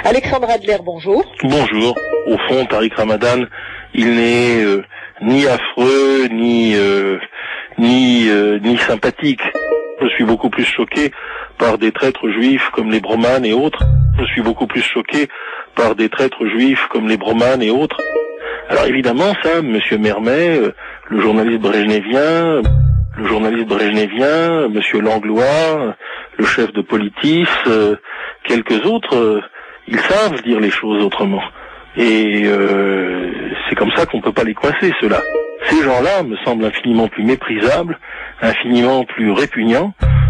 Alexandre Adler, bonjour. Bonjour. Au fond, Tariq Ramadan, il n'est ni affreux, ni sympathique. Je suis beaucoup plus choqué par des traîtres juifs comme les Bromanes et autres. Je suis beaucoup plus choqué par des traîtres juifs comme les Bromanes et autres. Alors évidemment, ça, Monsieur Mermet, le journaliste brejnevien, Monsieur Langlois, le chef de Politis, quelques autres, ils savent dire les choses autrement. Et c'est comme ça qu'on peut pas les coincer, ceux-là. Ces gens-là me semblent infiniment plus méprisables, infiniment plus répugnants.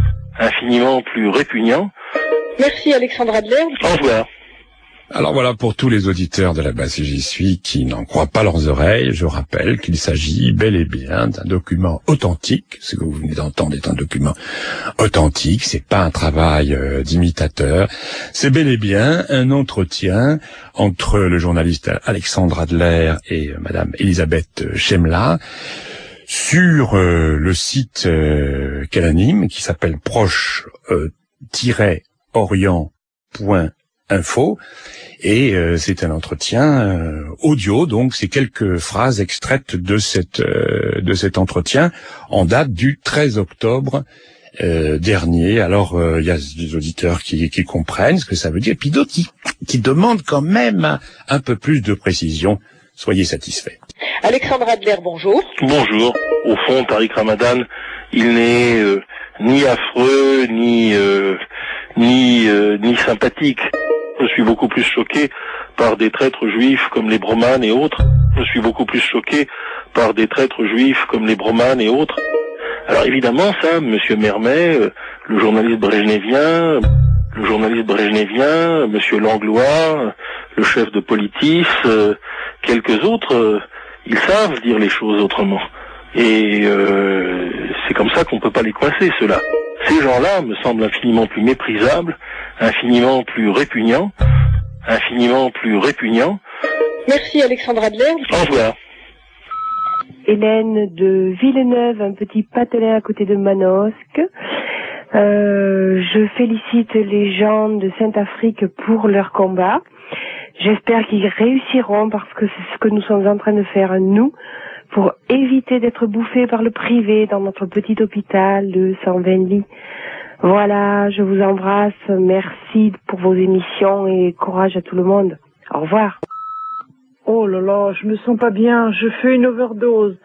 Merci Alexandre Adler. Au revoir. Alors voilà, pour tous les auditeurs de la base J'y suis qui n'en croient pas leurs oreilles, je rappelle qu'il s'agit bel et bien d'un document authentique. Ce que vous venez d'entendre est un document authentique, c'est pas un travail d'imitateur. C'est bel et bien un entretien entre le journaliste Alexandre Adler et madame Elisabeth Chemla sur le site qu'elle anime, qui s'appelle proche-orient.info. Et c'est un entretien audio, donc c'est quelques phrases extraites de cet entretien en date du 13 octobre dernier. Alors il y a des auditeurs qui comprennent ce que ça veut dire, puis d'autres qui demandent quand même un peu plus de précision. Soyez satisfaits. Alexandre Adler, bonjour. Bonjour. Au fond, Tariq Ramadan, il n'est ni affreux, ni sympathique. Je suis beaucoup plus choqué par des traîtres juifs comme les Bromanes et autres. Alors évidemment, ça, Monsieur Mermet, le journaliste brejnevien, Monsieur Langlois, le chef de Politis, quelques autres, ils savent dire les choses autrement. Et c'est comme ça qu'on peut pas les coincer, ceux-là. Ces gens-là me semblent infiniment plus méprisables, infiniment plus répugnants. Merci Alexandre Adler. Au revoir. Hélène de Villeneuve, un petit patelin à côté de Manosque. Je félicite les gens de Saint-Afrique pour leur combat. J'espère qu'ils réussiront parce que c'est ce que nous sommes en train de faire nous pour éviter d'être bouffés par le privé dans notre petit hôpital de 120 lits. Voilà, je vous embrasse. Merci pour vos émissions et courage à tout le monde. Au revoir. Oh là là, je me sens pas bien. Je fais une overdose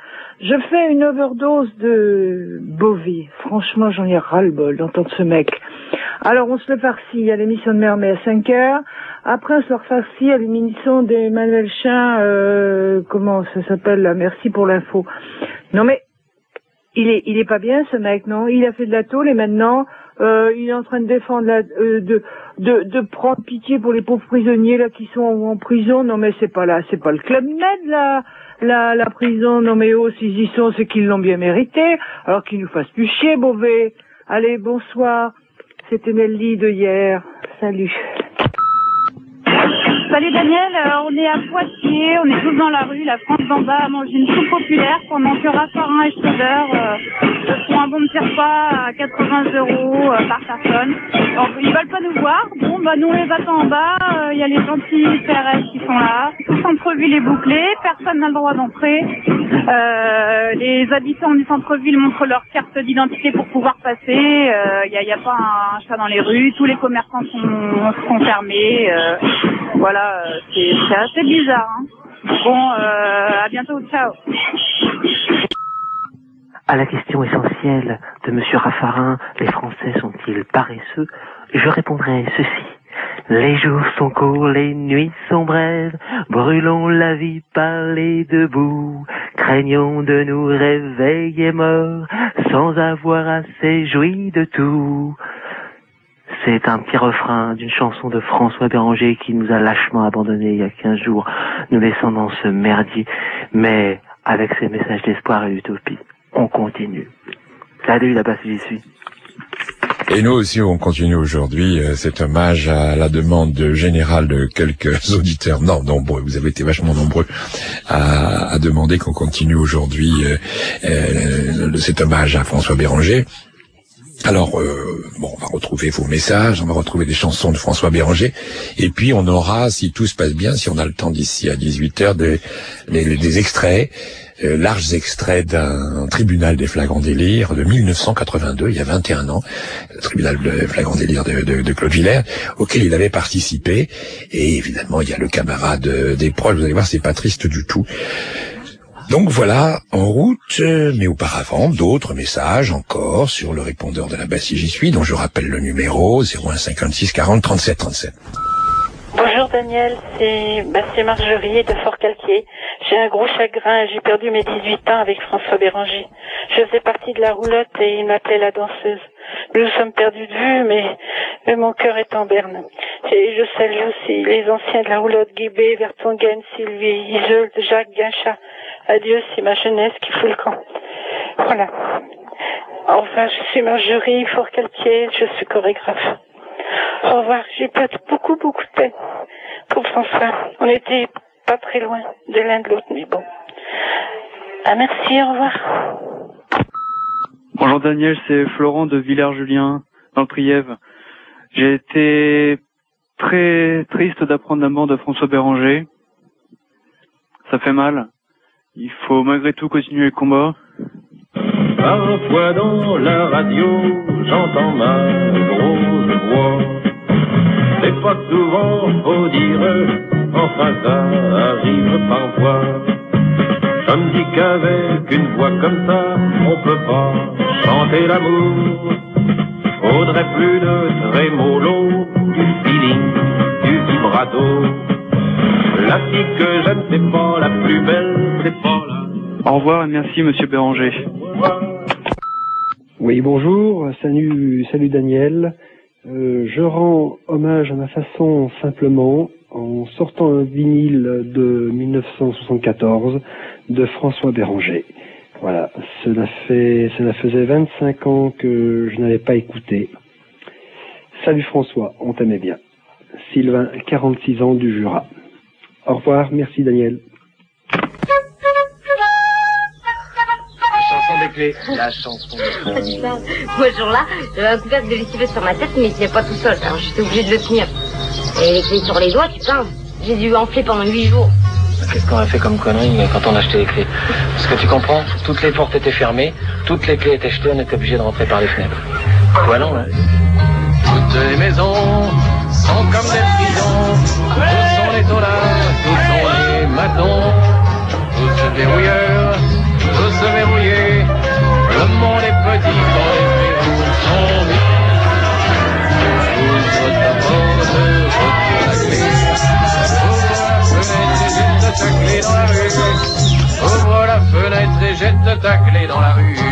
de Bovet. Franchement, j'en ai ras-le-bol d'entendre ce mec. Alors, on se le farcit à l'émission de Mermet à 5h. Après, on se le farcit à l'émission d'Emmanuel Chin, comment ça s'appelle là? Merci pour l'info. Non mais, il est pas bien ce mec, non? Il a fait de la tôle et maintenant, il est en train de défendre de prendre pitié pour les pauvres prisonniers là qui sont en prison. Non mais c'est pas le Club Med la prison. Non mais oh, s'ils y sont, c'est qu'ils l'ont bien mérité. Alors qu'ils nous fassent plus chier, Beauvais. Allez, bonsoir. C'était Nelly de hier. Salut. Salut Daniel, on est à Poitiers, on est tous dans la rue, la France d'en bas mange une soupe populaire pendant que Raffarin et Schröder font un bon petit repas à 80 € par personne. Donc, ils veulent pas nous voir, bon bah nous on les attend en bas, il y a les gentils CRS qui sont là, tout centre-ville est bouclé, personne n'a le droit d'entrer, les habitants du centre-ville montrent leur carte d'identité pour pouvoir passer, il y a pas un chat dans les rues, tous les commerçants sont fermés, voilà. C'est assez bizarre. Hein. Bon, à bientôt, ciao. À la question essentielle de Monsieur Raffarin, les Français sont-ils paresseux? Je répondrai ceci. Les jours sont courts, les nuits sont brèves, brûlons la vie par les deux bouts, craignons de nous réveiller morts, sans avoir assez joui de tout. C'est un petit refrain d'une chanson de François Béranger qui nous a lâchement abandonnés il y a 15 jours, nous laissant dans ce merdier. Mais avec ses messages d'espoir et d'utopie, on continue. Salut, là-bas, j'y suis. Et nous aussi, on continue aujourd'hui cet hommage à la demande générale de quelques auditeurs, non, nombreux, vous avez été vachement nombreux à demander qu'on continue aujourd'hui cet hommage à François Béranger. Alors, on va retrouver vos messages, on va retrouver des chansons de François Béranger, et puis on aura, si tout se passe bien, si on a le temps d'ici à 18h, des extraits, larges extraits d'un tribunal des flagrants délires de 1982, il y a 21 ans, le tribunal des flagrants délires de Claude Villers, auquel il avait participé, et évidemment, il y a le camarade des proches, vous allez voir, c'est pas triste du tout. Donc voilà, en route, mais auparavant, d'autres messages encore sur le répondeur de la Bastille J'y suis, dont je rappelle le numéro 01 56 40 37 37. Bonjour Daniel, c'est Marjorie de Fort-Calquier. J'ai un gros chagrin, j'ai perdu mes 18 ans avec François Béranger. Je faisais partie de la roulotte et il m'appelait la danseuse. Nous nous sommes perdus de vue, mais mon cœur est en berne. Et je salue aussi les anciens de la roulotte, Guébé, Vertonghen, Sylvie, Isolde, Jacques, Guinchat. Adieu, c'est ma jeunesse qui fout le camp. Voilà. Enfin, je suis Marjorie, Fort-Calquier, je suis chorégraphe. Au revoir, j'ai beaucoup de peine pour François. On était pas très loin de l'un de l'autre, mais bon. Ah, merci, au revoir. Bonjour Daniel, c'est Florent de Villers-Julien, dans le Trièves. J'ai été très triste d'apprendre la mort de François Béranger. Ça fait mal. Il faut malgré tout continuer le combat. Parfois dans la radio, j'entends ma grosse voix. C'est pas souvent, faut dire, enfin ça arrive parfois. Je me dis qu'avec une voix comme ça, on peut pas chanter l'amour. Faudrait plus de trémolo, du feeling, du vibrato. La fille que j'aime, c'est pas la plus belle, c'est pas la... Au revoir et merci Monsieur Béranger. Oui, bonjour, salut Daniel. Je rends hommage à ma façon simplement en sortant un vinyle de 1974 de François Béranger. Voilà, cela faisait 25 ans que je n'avais pas écouté. Salut François, on t'aimait bien. Sylvain, 46 ans du Jura. Au revoir, merci Daniel. La chanson des clés. Moi, ce jour-là, j'avais un couvercle de lessive sur ma tête, mais il tenait pas tout seul, alors j'étais obligé de le tenir. Et les clés sur les doigts, putain, j'ai dû enfler pendant 8 jours. Qu'est-ce qu'on a fait comme connerie quand on a acheté les clés? Parce que tu comprends, toutes les portes étaient fermées, toutes les clés étaient jetées, on était obligé de rentrer par les fenêtres. Quoi non, hein? Toutes les maisons sont comme des prisons. Tous sont les taulards, tous sont les matons. Tous verrouilleurs, tous verrouillés. Le monde est petit quand les verrous sont mis. Ouvre ta porte, retire la clé. Ouvre la fenêtre et jette ta clé dans la rue.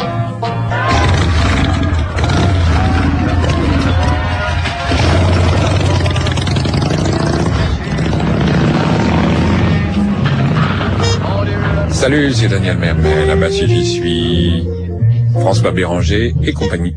Salut, c'est Daniel Mermet, la Bastille J'y suis, François Béranger et compagnie.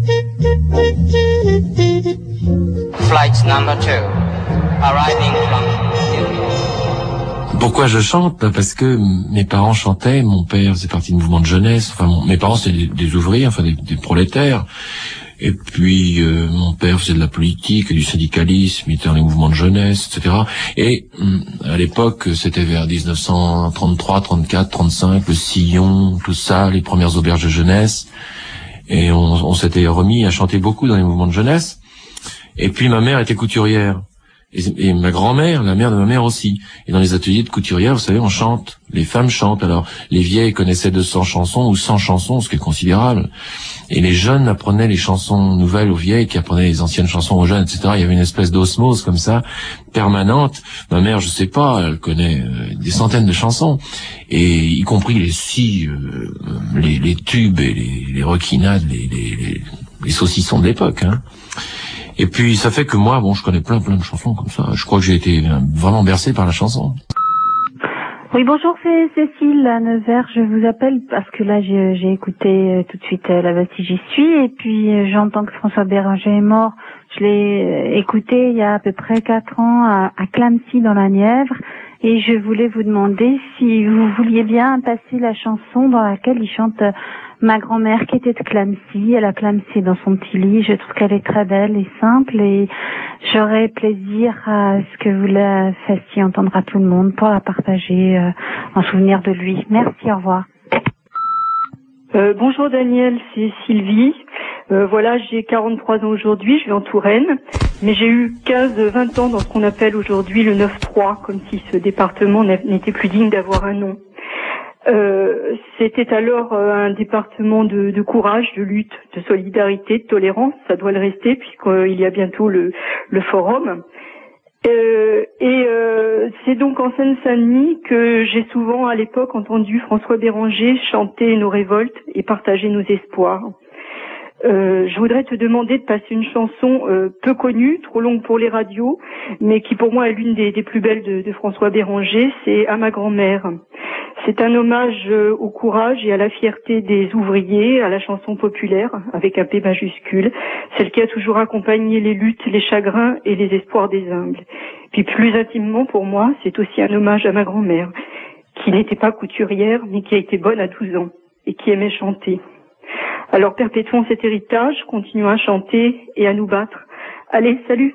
Flight number 2, arriving from... Pourquoi je chante? Parce que mes parents chantaient, mon père faisait partie du mouvement de jeunesse, enfin mes parents c'était des ouvriers, enfin des prolétaires, et puis mon père faisait de la politique, du syndicalisme, il était dans les mouvements de jeunesse, etc. Et à l'époque, c'était vers 1933, 34, 35, le Sillon, tout ça, les premières auberges de jeunesse, et on s'était remis à chanter beaucoup dans les mouvements de jeunesse. Et puis ma mère était couturière. Et ma grand-mère, la mère de ma mère aussi. Et dans les ateliers de couturière, vous savez, on chante. Les femmes chantent. Alors, les vieilles connaissaient 200 chansons ou 100 chansons, ce qui est considérable. Et les jeunes apprenaient les chansons nouvelles aux vieilles, qui apprenaient les anciennes chansons aux jeunes, etc. Il y avait une espèce d'osmose comme ça, permanente. Ma mère, je sais pas, elle connaît des centaines de chansons. Et y compris les scies, les tubes et les requinades, les saucissons de l'époque, hein. Et puis ça fait que moi, bon, je connais plein de chansons comme ça. Je crois que j'ai été vraiment bercé par la chanson. Oui, bonjour, c'est Cécile à Nevers. Je vous appelle parce que là, j'ai écouté tout de suite la Bastille J'y suis, et puis j'entends que François Béranger est mort. Je l'ai écouté il y a à peu près 4 ans à Clamecy dans la Nièvre, Et je voulais vous demander si vous vouliez bien passer la chanson dans laquelle il chante ma grand-mère qui était de Clamcy. Elle a Clamcy dans son petit lit. Je trouve qu'elle est très belle et simple et j'aurais plaisir à ce que vous la fassiez entendre à tout le monde pour la partager en souvenir de lui. Merci, au revoir. Bonjour Daniel, c'est Sylvie. Voilà, j'ai 43 ans aujourd'hui, je vis en Touraine, mais j'ai eu 15-20 ans dans ce qu'on appelle aujourd'hui le 9-3, comme si ce département n'était plus digne d'avoir un nom. C'était alors un département de courage, de lutte, de solidarité, de tolérance, ça doit le rester puisqu'il y a bientôt le forum. C'est donc en Seine-Saint-Denis que j'ai souvent à l'époque entendu François Béranger chanter nos révoltes et partager nos espoirs. Je voudrais te demander de passer une chanson peu connue, trop longue pour les radios, mais qui pour moi est l'une des plus belles de François Béranger, c'est À ma grand-mère. C'est un hommage au courage et à la fierté des ouvriers, à la chanson populaire, avec un P majuscule, celle qui a toujours accompagné les luttes, les chagrins et les espoirs des humbles. Puis plus intimement pour moi, c'est aussi un hommage à ma grand-mère, qui n'était pas couturière, mais qui a été bonne à 12 ans, et qui aimait chanter. Alors perpétuons cet héritage, continuons à chanter et à nous battre. Allez, salut!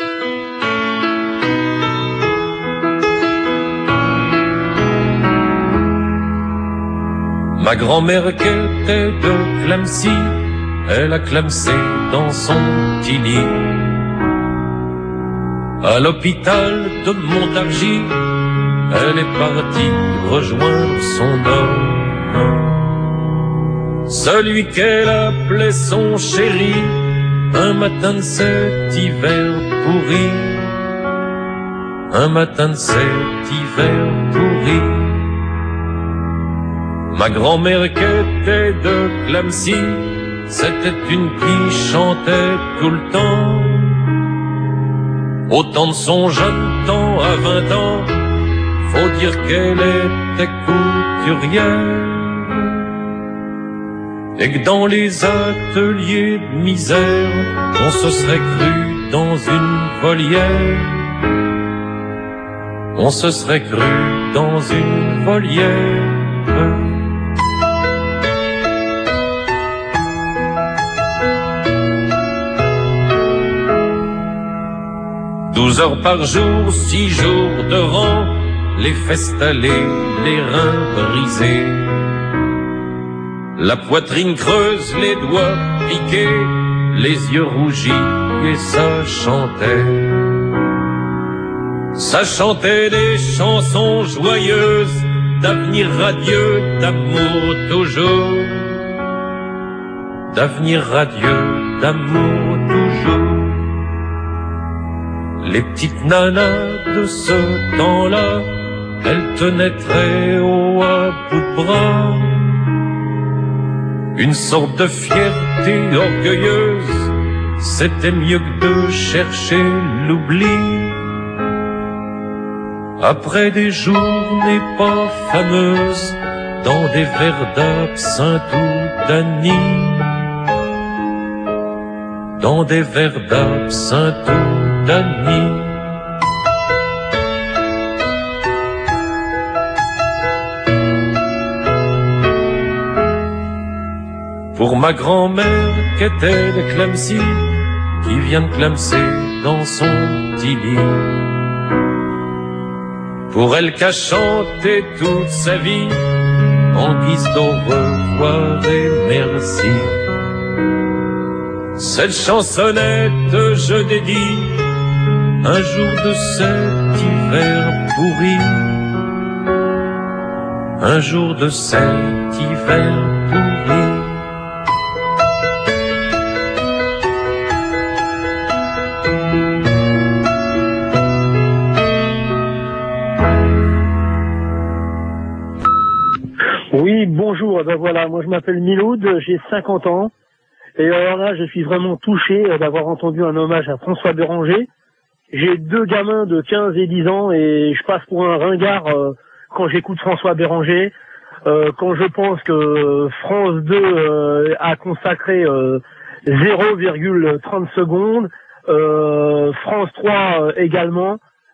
Ma grand-mère qui était de Clamcy, elle a clamsé dans son petit lit. À l'hôpital de Montargis, elle est partie rejoindre son homme. Celui qu'elle appelait son chéri, un matin de cet hiver pourri. Un matin de cet hiver pourri. Ma grand-mère qui était de Clamcy, c'était une qui chantait tout le temps. Au temps de son jeune temps, à 20 ans, faut dire qu'elle était couturière. Et que dans les ateliers de misère, on se serait cru dans une volière. On se serait cru dans une volière. 12 heures par jour, 6 jours de rang, les fesses talées, les reins brisés. La poitrine creuse, les doigts piqués, les yeux rougis, et ça chantait. Ça chantait des chansons joyeuses, d'avenir radieux, d'amour toujours. D'avenir radieux, d'amour toujours. Les petites nanas de ce temps-là, elles tenaient très haut à bout de bras une sorte de fierté orgueilleuse, c'était mieux que de chercher l'oubli. Après des journées pas fameuses, dans des verres d'absinthe ou d'anis, dans des verres d'absinthe ou d'anis. Pour ma grand-mère qui était de Clamcy, qui vient de clamser dans son petit lit. Pour elle qui a chanté toute sa vie, en guise d'au revoir et merci. Cette chansonnette je dédie un jour de cet hiver pourri. Un jour de cet hiver pourri. Oui, bonjour, ben voilà, moi je m'appelle Miloud, j'ai 50 ans, et alors là je suis vraiment touché d'avoir entendu un hommage à François Béranger. J'ai 2 gamins de 15 et 10 ans et je passe pour un ringard quand j'écoute François Béranger, quand je pense que France 2 a consacré 0,30 secondes, France 3 également.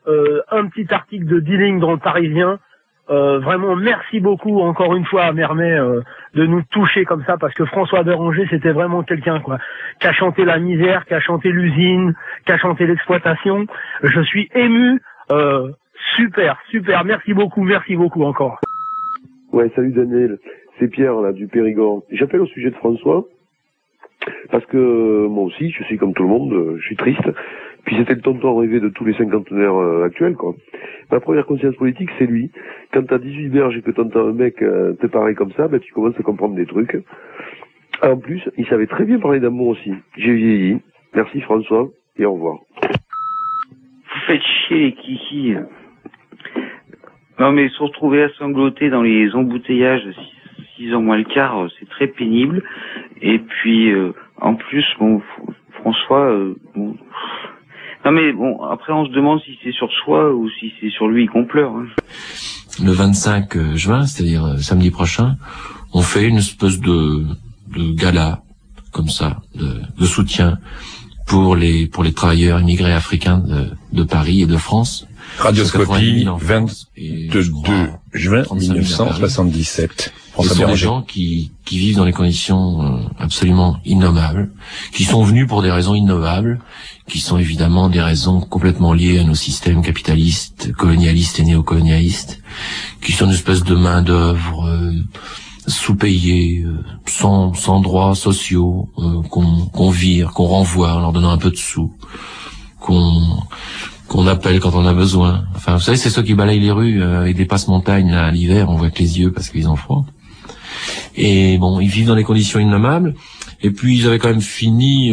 un petit article de 10 lignes dans le Parisien. Vraiment, merci beaucoup encore une fois à Mermet de nous toucher comme ça, parce que François Béranger, c'était vraiment quelqu'un, quoi, qui a chanté la misère, qui a chanté l'usine, qui a chanté l'exploitation. Je suis ému. Super, merci beaucoup encore. Ouais, salut Daniel, c'est Pierre là du Périgord. J'appelle au sujet de François parce que moi aussi, je suis comme tout le monde, je suis triste. Puis c'était le tonton rêvé de tous les cinquantenaires actuels, quoi. Ma première conscience politique, c'est lui. Quand t'as 18 berges et que t'entends un mec te parler comme ça, ben tu commences à comprendre des trucs. En plus, il savait très bien parler d'amour aussi. J'ai vieilli. Merci François et au revoir. Vous faites chier les kikis. Non mais se retrouver à sangloter dans les embouteillages de 6 heures moins le quart, c'est très pénible. Et puis en plus, bon, François, bon. Non mais bon, après on se demande si c'est sur soi ou si c'est sur lui qu'on pleure. Hein. Le 25 juin, c'est-à-dire samedi prochain, on fait une espèce de gala comme ça, de soutien pour les travailleurs immigrés africains de Paris et de France. Radioscopie, 22 juin 1977. Ce sont des gens qui vivent dans des conditions absolument innommables, qui sont venus pour des raisons innovables, qui sont évidemment des raisons complètement liées à nos systèmes capitalistes, colonialistes et néocolonialistes, qui sont une espèce de main-d'œuvre sous-payée, sans droits sociaux, qu'on vire, qu'on renvoie en leur donnant un peu de sous, qu'on appelle quand on a besoin. Enfin, vous savez, c'est ceux qui balayent les rues avec des passe-montagnes là, à l'hiver, on voit que les yeux parce qu'ils ont froid. Et bon, ils vivent dans des conditions innommables. Et puis, ils avaient quand même fini,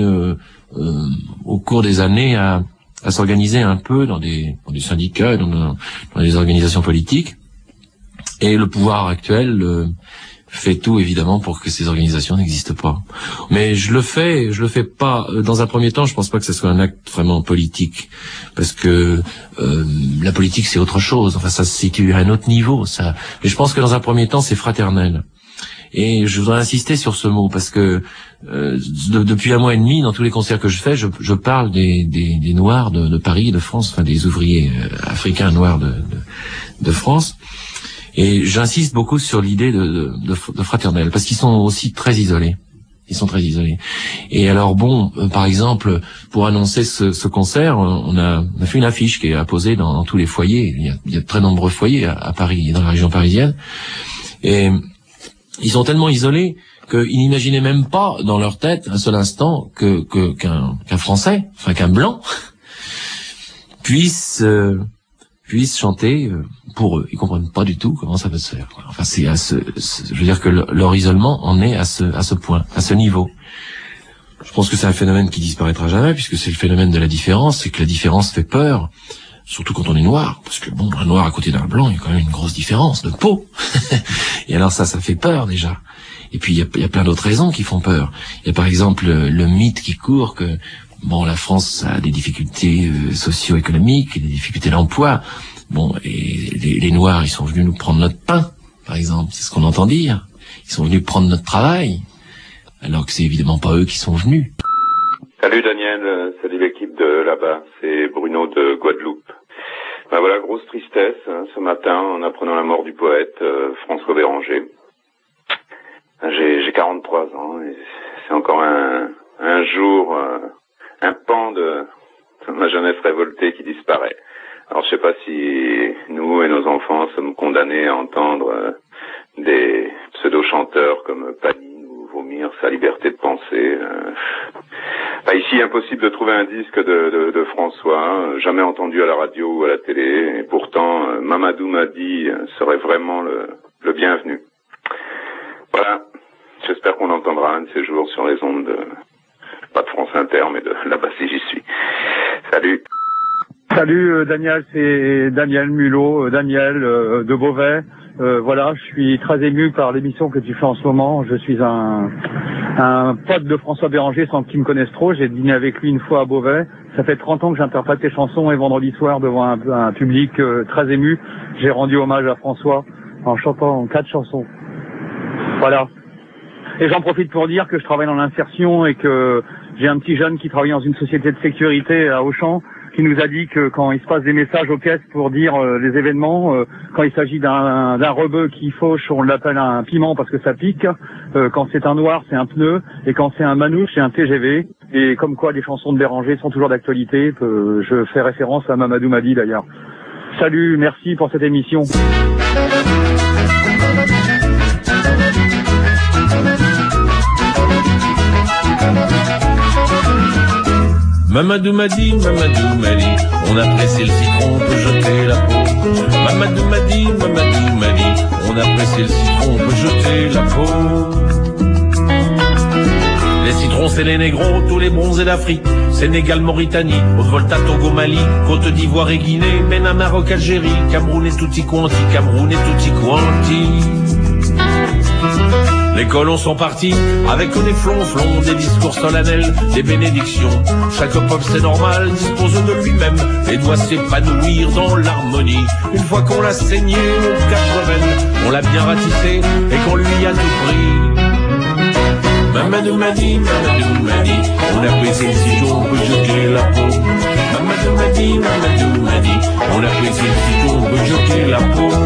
au cours des années, à s'organiser un peu dans des syndicats, dans des organisations politiques. Et le pouvoir actuel fait tout évidemment pour que ces organisations n'existent pas. Mais je le fais pas dans un premier temps. Je pense pas que ce soit un acte vraiment politique, parce que la politique c'est autre chose. Enfin, ça se situe à un autre niveau. Ça. Mais je pense que dans un premier temps c'est fraternel. Et je voudrais insister sur ce mot parce que depuis un mois et demi, dans tous les concerts que je fais, je parle des Noirs de Paris, de France, enfin des ouvriers africains noirs de France. Et j'insiste beaucoup sur l'idée de fraternel, parce qu'ils sont aussi très isolés. Ils sont très isolés. Et alors bon, par exemple, pour annoncer ce concert, on a fait une affiche qui est apposée dans tous les foyers. Il y a de très nombreux foyers à Paris et dans la région parisienne. Et ils sont tellement isolés qu'ils n'imaginaient même pas dans leur tête un seul instant qu'un Français, enfin qu'un Blanc, puisse chanter pour eux. Ils comprennent pas du tout comment ça peut se faire. Enfin, je veux dire que leur isolement en est à ce point, à ce niveau. Je pense que c'est un phénomène qui disparaîtra jamais, puisque c'est le phénomène de la différence, c'est que la différence fait peur, surtout quand on est noir, parce que bon, un noir à côté d'un blanc, il y a quand même une grosse différence de peau. Et alors ça fait peur déjà. Et puis il y a plein d'autres raisons qui font peur. Il y a par exemple le mythe qui court que bon, la France a des difficultés socio-économiques, des difficultés d'emploi. Bon, et les Noirs, ils sont venus nous prendre notre pain, par exemple. C'est ce qu'on entend dire. Ils sont venus prendre notre travail, alors que c'est évidemment pas eux qui sont venus. Salut Daniel, salut l'équipe de là-bas. C'est Bruno de Guadeloupe. Ben voilà, grosse tristesse ce matin en apprenant la mort du poète François Béranger. J'ai 43 ans et c'est encore un jour, un pan de ma jeunesse révoltée qui disparaît. Alors je sais pas si nous et nos enfants sommes condamnés à entendre des pseudo-chanteurs comme Panin ou vomir sa liberté de penser. Ici, impossible de trouver un disque de François, jamais entendu à la radio ou à la télé, et pourtant Mamadou Madi serait vraiment le bienvenu. Voilà, j'espère qu'on l'entendra un de ces jours sur les ondes pas de France Inter, mais de là-bas si j'y suis. Salut. Salut Daniel, c'est Daniel Mulot, Daniel de Beauvais. Voilà, je suis très ému par l'émission que tu fais en ce moment. Je suis un pote de François Béranger sans qu'il me connaisse trop. J'ai dîné avec lui une fois à Beauvais. Ça fait 30 ans que j'interprète tes chansons et vendredi soir devant un public très ému, j'ai rendu hommage à François en chantant 4 chansons. Voilà. Et j'en profite pour dire que je travaille dans l'insertion et que j'ai un petit jeune qui travaille dans une société de sécurité à Auchan. qui nous a dit que quand il se passe des messages aux caisses pour dire les événements, quand il s'agit d'un rebeu qui fauche, on l'appelle un piment parce que ça pique. Quand c'est un noir, c'est un pneu. Et quand c'est un manouche, c'est un TGV. Et comme quoi les chansons de Béranger sont toujours d'actualité. Je fais référence à Mamadou Madi d'ailleurs. Salut, merci pour cette émission. Mamadou Madi, on a pressé le citron, on peut jeter la peau. Mamadou Madi, on a pressé le citron, on peut jeter la peau. Les citrons, c'est les négros, tous les bronzés d'Afrique. Sénégal, Mauritanie, Haute-Volta, Togo, Mali, Côte d'Ivoire et Guinée, Bénin, Maroc, Algérie, Cameroun et tutti quanti, Cameroun et tutti quanti. Les colons sont partis avec des flonflons, des discours solennels, des bénédictions. Chaque peuple, c'est normal, dispose de lui-même et doit s'épanouir dans l'harmonie. Une fois qu'on l'a saigné aux 80, on l'a bien ratissé et qu'on lui a tout pris. Mamadou Madi, on a pressé le citron, on peut jeter la peau. Mamadou Madi, on a pressé le citron, on peut jeter la peau.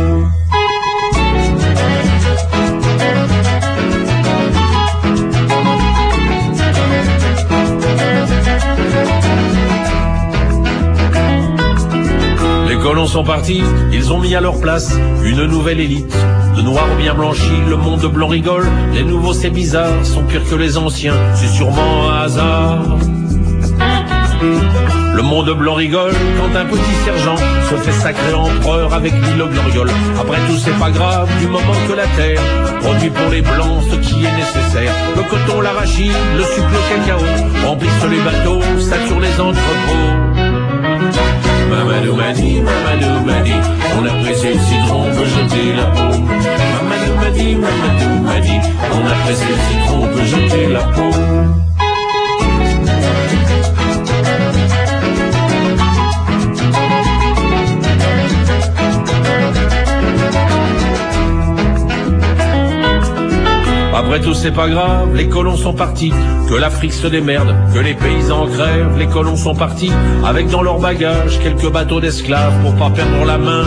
Les colons sont partis, ils ont mis à leur place une nouvelle élite. De noirs bien blanchis, le monde blanc rigole. Les nouveaux c'est bizarre, sont pires que les anciens, c'est sûrement un hasard. Le monde blanc rigole quand un petit sergent se fait sacrer empereur avec l'île gloriole. Après tout c'est pas grave du moment que la terre produit pour les blancs ce qui est nécessaire. Le coton, l'arachide, le sucre, le cacao remplissent les bateaux, saturent les entrepôts. Mamadou Madi, on a pressé le citron, on peut jeter la peau. Mamadou Madi, on a pressé le citron, on peut jeter la peau. Après tout c'est pas grave, les colons sont partis, que l'Afrique se démerde, que les paysans crèvent, les colons sont partis, avec dans leur bagage quelques bateaux d'esclaves pour pas perdre la main.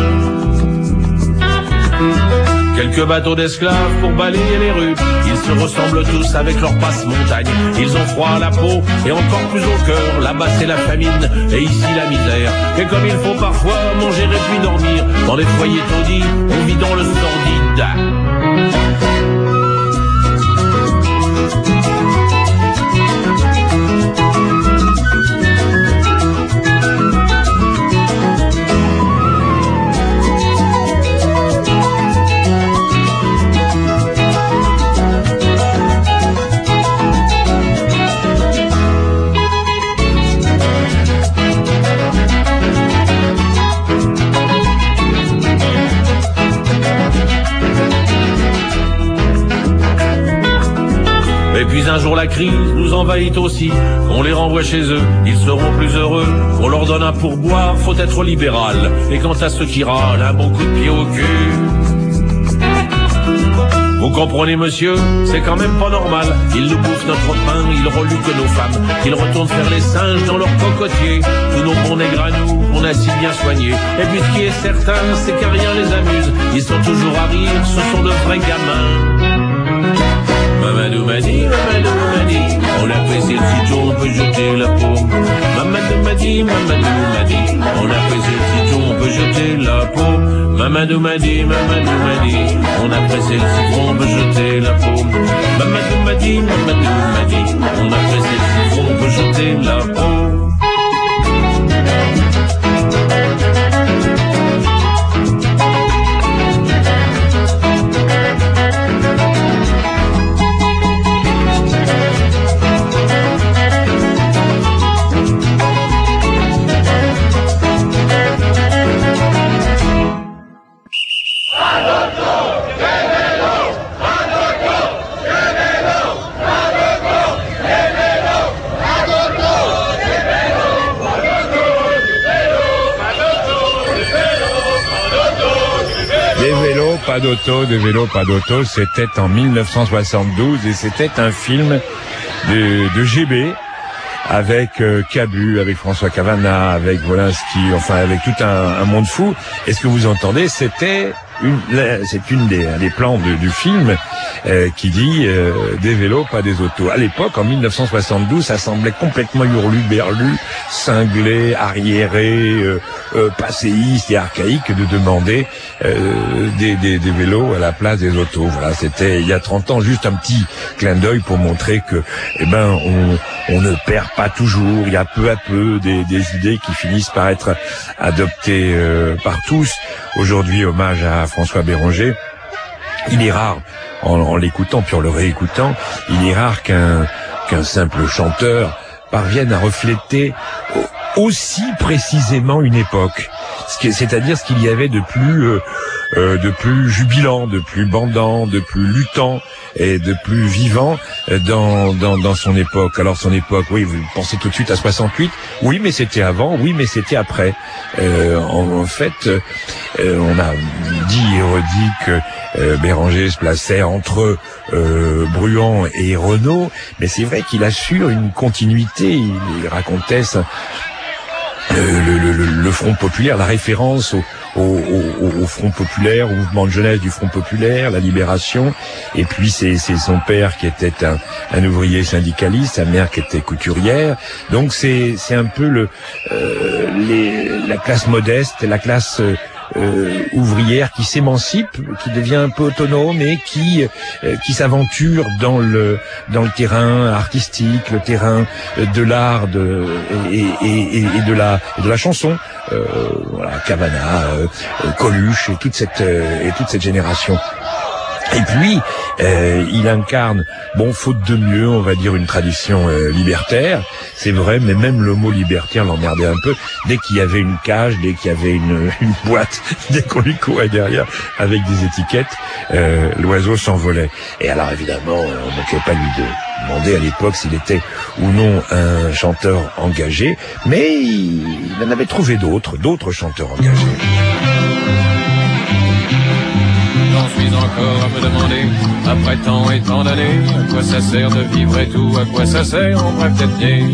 Quelques bateaux d'esclaves pour balayer les rues, ils se ressemblent tous avec leur passe-montagne. Ils ont froid à la peau et encore plus au cœur, là-bas c'est la famine et ici la misère. Et comme il faut parfois manger et puis dormir, dans les foyers taudis, on vit dans le sordide. Et puis un jour la crise nous envahit aussi, on les renvoie chez eux, ils seront plus heureux, on leur donne un pourboire, faut être libéral. Et quant à ceux qui râlent, un bon coup de pied au cul. Vous comprenez monsieur, c'est quand même pas normal, ils nous bouffent notre pain, ils reluquent nos femmes, ils retournent faire les singes dans leur cocotier. Tous nos bons nègres à nous, on a si bien soigné. Et puis ce qui est certain, c'est qu'à rien les amuse, ils sont toujours à rire, ce sont de vrais gamins. Mamadou Madi, on a pressé le citron, on peut jeter la peau. Mamadou Madi, on a pressé le citron, on peut jeter la peau. Mamadou Madi, on a pressé le citron, on peut jeter la peau. Mamadou Madi, on a pressé le citron, on peut jeter la peau. Des vélos, pas d'auto, c'était en 1972 et c'était un film de GB avec Cabu, avec François Cavana, avec Wolinski, enfin avec tout un monde fou. Et ce que vous entendez, c'est une des plans du film qui dit des vélos, pas des autos. À l'époque, en 1972, ça semblait complètement hurlu-berlu, cinglé, arriéré, passéiste et archaïque de demander des vélos à la place des autos. Voilà, c'était il y a 30 ans, juste un petit clin d'œil pour montrer que, on ne perd pas toujours. Il y a peu à peu des idées qui finissent par être adoptées par tous. Aujourd'hui, hommage à François Béranger. Il est rare, en l'écoutant puis en le réécoutant, il est rare qu'un simple chanteur parvienne à refléter aussi précisément une époque. C'est-à-dire ce qu'il y avait de plus jubilant, de plus bandant, de plus luttant et de plus vivant dans son époque. Alors son époque, oui, vous pensez tout de suite à 68, oui, mais c'était avant, oui, mais c'était après. En fait, on a dit et redit que Béranger se plaçait entre Bruant et Renaud, mais c'est vrai qu'il assure une continuité. Il racontait ça. Le Front populaire, la référence au Front populaire, au mouvement de jeunesse du Front populaire, la Libération, et puis c'est son père qui était un ouvrier syndicaliste, sa mère qui était couturière. Donc c'est un peu la classe modeste, la classe ouvrière qui s'émancipe, qui devient un peu autonome et qui s'aventure dans le terrain artistique, le terrain de l'art et de la chanson. Voilà, Cavana, Coluche et toute cette génération. Et puis, il incarne, faute de mieux, on va dire une tradition libertaire. C'est vrai, mais même le mot libertaire l'emmerdait un peu. Dès qu'il y avait une cage, dès qu'il y avait une boîte, dès qu'on lui courait derrière avec des étiquettes, l'oiseau s'envolait. Et alors évidemment, on ne manquait pas lui demander à l'époque s'il était ou non un chanteur engagé, mais il en avait trouvé d'autres chanteurs engagés. J'en suis encore à me demander, après tant et tant d'années, à quoi ça sert de vivre et tout, à quoi ça sert en bref d'être né.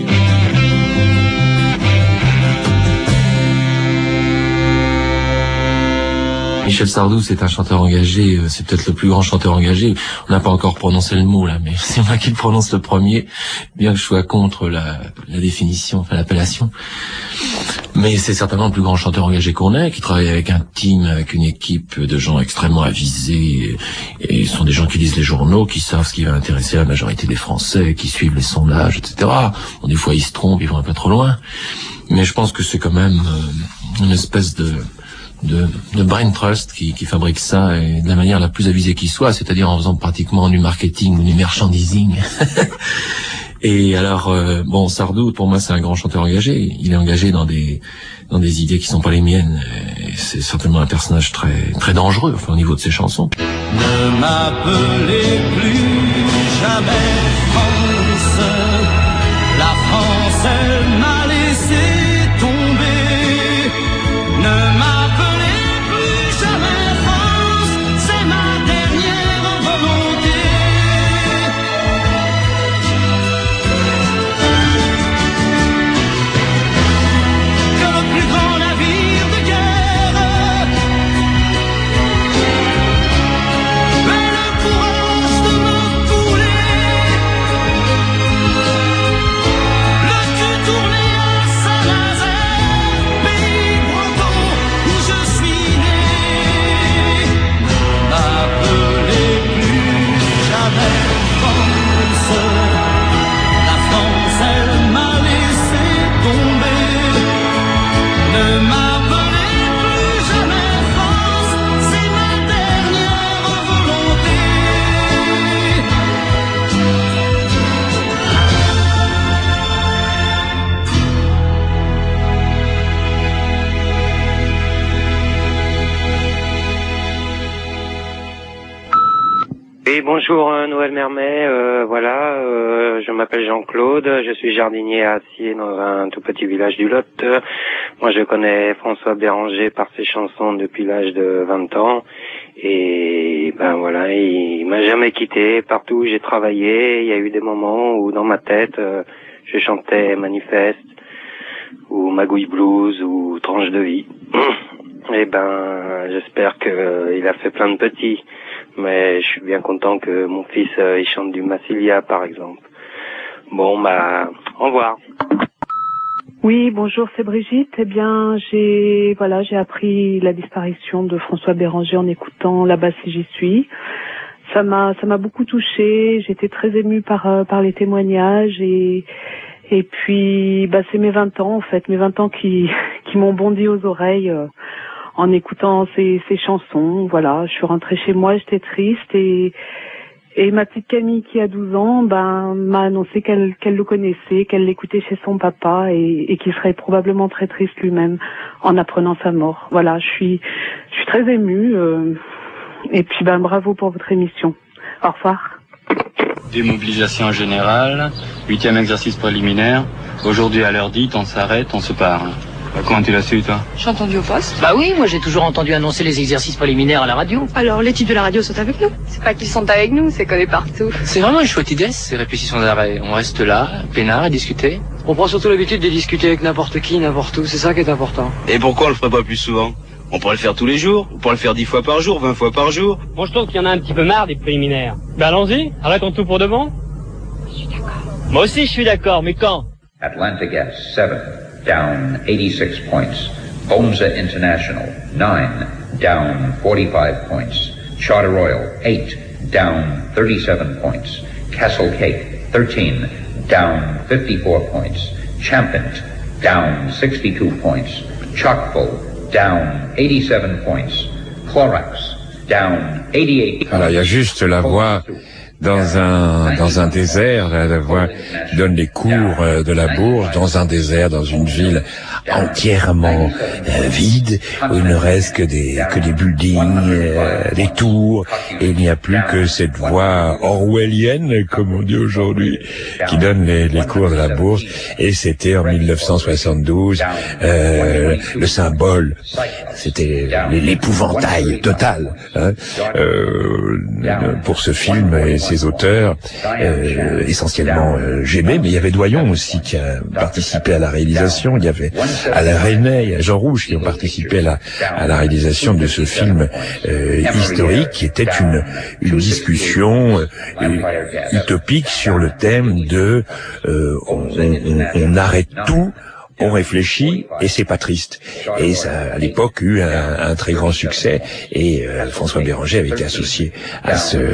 Michel Sardou, c'est un chanteur engagé, c'est peut-être le plus grand chanteur engagé. On n'a pas encore prononcé le mot là, mais c'est moi qui le prononce le premier, bien que je sois contre la définition, enfin l'appellation. Mais c'est certainement le plus grand chanteur engagé qu'on ait, qui travaille avec un team, avec une équipe de gens extrêmement avisés, et ce sont des gens qui lisent les journaux, qui savent ce qui va intéresser la majorité des Français, qui suivent les sondages, etc. Bon, des fois ils se trompent, ils vont un peu trop loin, mais je pense que c'est quand même une espèce de brain trust qui fabrique ça, et de la manière la plus avisée qui soit, c'est-à-dire en faisant pratiquement du marketing ou du merchandising. Et alors, Sardou, pour moi, c'est un grand chanteur engagé. Il est engagé dans des idées qui sont pas les miennes. Et c'est certainement un personnage très, très dangereux, au niveau de ses chansons. Ne m'appelez plus jamais France. La France, elle m'a laissé tomber. Ne m'appelez plus jamais France. C'est ma dernière volonté. Que le plus grand navire de guerre ait le courage de me couler, le cul tourné à Saint-Nazaire, pays breton où je suis né. Ne m'appelez plus jamais France. La France, elle m'a laissé tomber. Ne m'appelez plus jamais France, c'est ma dernière volonté. Oui, bonjour Noël Mermet, je m'appelle Jean-Claude, je suis jardinier à Acier dans un tout petit village du Lot. Moi je connais François Béranger par ses chansons depuis l'âge de 20 ans et il m'a jamais quitté. Partout où j'ai travaillé, il y a eu des moments où dans ma tête je chantais Manifeste, ou Magouille Blues, ou Tranche de vie. Eh ben, j'espère qu'il a fait plein de petits, mais je suis bien content que mon fils, il chante du Massilia, par exemple. Bon, bah, au revoir. Oui, bonjour, c'est Brigitte. Eh bien, j'ai appris la disparition de François Béranger en écoutant Là-bas si j'y suis. Ça m'a beaucoup touchée. J'étais très émue par les témoignages et puis, bah, c'est mes 20 ans, en fait, mes 20 ans qui m'ont bondi aux oreilles, en écoutant ces chansons. Voilà, je suis rentrée chez moi, j'étais triste et ma petite Camille qui a 12 ans, ben, m'a annoncé qu'elle le connaissait, qu'elle l'écoutait chez son papa et qu'il serait probablement très triste lui-même en apprenant sa mort. Voilà, je suis très émue, et puis, ben, bravo pour votre émission. Au revoir. Démobilisation générale, 8e exercice préliminaire. Aujourd'hui à l'heure dite, on s'arrête, on se parle. Comment tu l'as su, toi? J'ai entendu au poste. Bah oui, moi j'ai toujours entendu annoncer les exercices préliminaires à la radio. Alors les types de la radio sont avec nous. C'est pas qu'ils sont avec nous, c'est qu'on est partout. C'est vraiment une chouette idée, ces répétitions d'arrêt. On reste là, peinard et discuter. On prend surtout l'habitude de discuter avec n'importe qui, n'importe où, c'est ça qui est important. Et pourquoi on le ferait pas plus souvent? On pourrait le faire tous les jours, on pourrait le faire 10 fois par jour, 20 fois par jour. Moi je trouve qu'il y en a un petit peu marre des préliminaires. Ben allons-y, arrêtons tout pour de bon. Je suis d'accord. Moi aussi je suis d'accord, mais quand? Atlanta Gas, 7, down 86 points. Bonza International, 9, down 45 points. Charter Oil, 8, down 37 points. Castle Cake, 13, down 54 points. Champant, down 62 points. Chockfull, down 87 points. Clorox, down 88 points. Alors, il y a juste la voix dans un désert, la voix donne les cours de la Bourge, dans un désert, dans une ville entièrement vide, où il ne reste que des buildings, des tours, et il n'y a plus que cette voix orwellienne, comme on dit aujourd'hui, qui donne les cours de la Bourge. Et c'était en 1972 le symbole, c'était l'épouvantail total, hein, pour ce film et ses auteurs, essentiellement Gémet, mais il y avait Doyon aussi qui a participé à la réalisation, il y avait Alain Resnais et Jean Rouge qui ont participé à la réalisation de ce film historique, qui était une discussion utopique sur le thème de on arrête tout, on réfléchit et c'est pas triste. Et ça a à l'époque eu un très grand succès, et François Béranger avait été associé à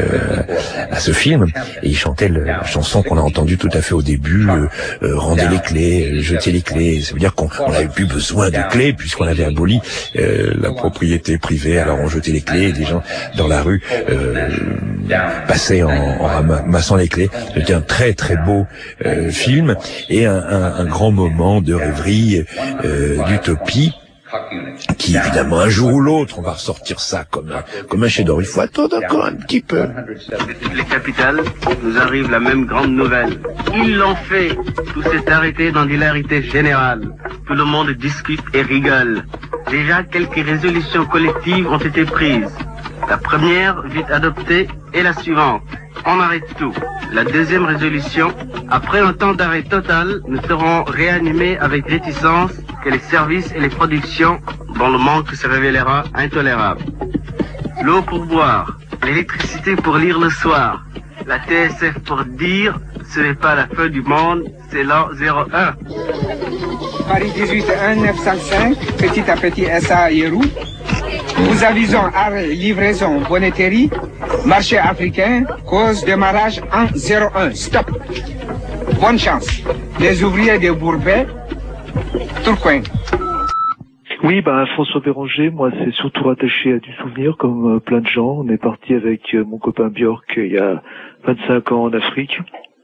ce film, et il chantait la chanson qu'on a entendue tout à fait au début, rendez les clés, jetez les clés. Ça veut dire qu'on n'avait plus besoin de clés puisqu'on avait aboli la propriété privée, alors on jetait les clés et des gens dans la rue passaient en ramassant les clés. C'était un très très beau film et un grand moment de rêverie, d'utopie, qui évidemment un jour ou l'autre on va ressortir ça comme un chef-d'œuvre. Il faut attendre encore un petit peu. De toutes les capitales nous arrive la même grande nouvelle. Ils l'ont fait. Tout s'est arrêté dans l'hilarité générale. Tout le monde discute et rigole. Déjà quelques résolutions collectives ont été prises. La première, vite adoptée, est la suivante. On arrête tout. La deuxième résolution, après un temps d'arrêt total, nous serons réanimés avec réticence que les services et les productions dont le manque se révélera intolérable. L'eau pour boire, l'électricité pour lire le soir, la TSF pour dire ce n'est pas la fin du monde, c'est l'an 01. Paris 18 1905, petit à petit SA Hierou. Nous avisons arrêt, livraison, bonneterie, marché africain, cause démarrage en 01. Stop. Bonne chance. Les ouvriers de Bourbet, Tourcoing. Oui, François Béranger, moi c'est surtout rattaché à du souvenir, comme plein de gens. On est parti avec mon copain Björk il y a 25 ans en Afrique,